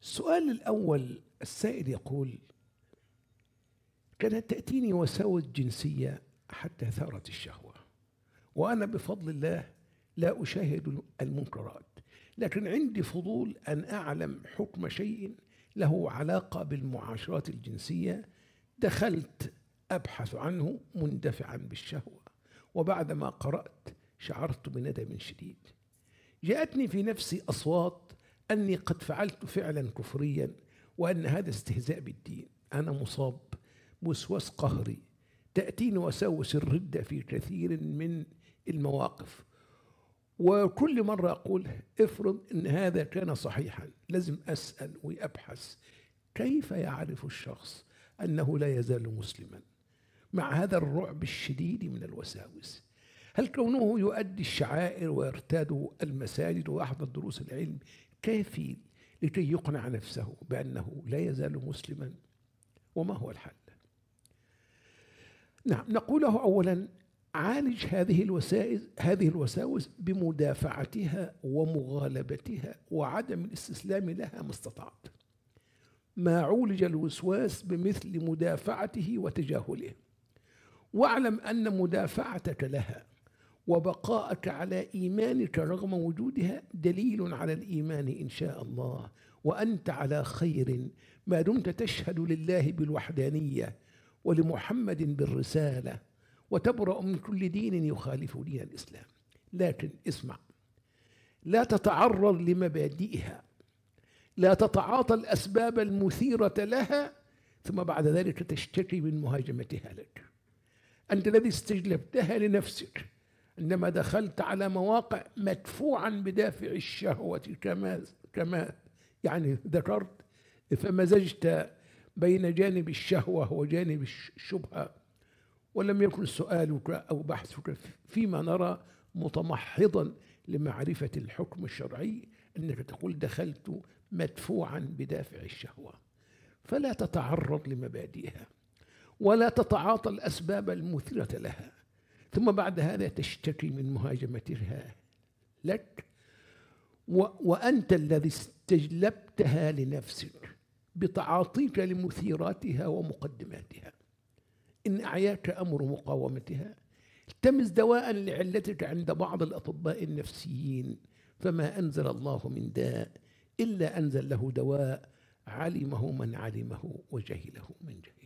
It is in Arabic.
السؤال الأول، السائل يقول: كانت تأتيني وساوس جنسية حتى ثارت الشهوة، وأنا بفضل الله لا أشاهد المنكرات، لكن عندي فضول أن أعلم حكم شيء له علاقة بالمعاشرات الجنسية. دخلت أبحث عنه مندفعا بالشهوة، وبعدما قرأت شعرت بندم شديد. جاءتني في نفسي أصوات أني قد فعلت فعلا كفريا، وأن هذا استهزاء بالدين. أنا مصاب بوسواس قهري، تأتيني وساوس الردة في كثير من المواقف، وكل مرة أقول افرض أن هذا كان صحيحا، لازم أسأل وأبحث. كيف يعرف الشخص أنه لا يزال مسلما مع هذا الرعب الشديد من الوساوس؟ هل كونه يؤدي الشعائر ويرتاد المساجد ويحضر دروس العلم كافي لكي يقنع نفسه بأنه لا يزال مسلما؟ وما هو الحل؟ نعم، نقوله أولا: عالج هذه الوساوس بمدافعتها ومغالبتها وعدم الاستسلام لها ما استطعت. ما عولج الوسواس بمثل مدافعته وتجاهله، واعلم أن مدافعتك لها وبقاءك على إيمانك رغم وجودها دليل على الإيمان إن شاء الله، وأنت على خير ما دمت تشهد لله بالوحدانية ولمحمد بالرسالة، وتبرأ من كل دين يخالف دين الإسلام. لكن اسمع، لا تتعرض لمبادئها، لا تتعاطى الأسباب المثيرة لها ثم بعد ذلك تشتكي من مهاجمتها لك. أنت الذي استجلبتها لنفسك عندما دخلت على مواقع مدفوعا بدافع الشهوة كما يعني ذكرت، فمزجت بين جانب الشهوة وجانب الشبهة، ولم يكن سؤالك أو بحثك فيما نرى متمحضا لمعرفة الحكم الشرعي، أنك تقول دخلت مدفوعا بدافع الشهوة. فلا تتعرض لمبادئها ولا تتعاطى الأسباب المثيرة لها ثم بعد هذا تشتكي من مهاجمتها لك، وأنت الذي استجلبتها لنفسك بتعاطيك لمثيراتها ومقدماتها. إن أعياك أمر مقاومتها، التمس دواء لعلتك عند بعض الأطباء النفسيين، فما أنزل الله من داء إلا أنزل له دواء علمه من علمه وجهله من جهله.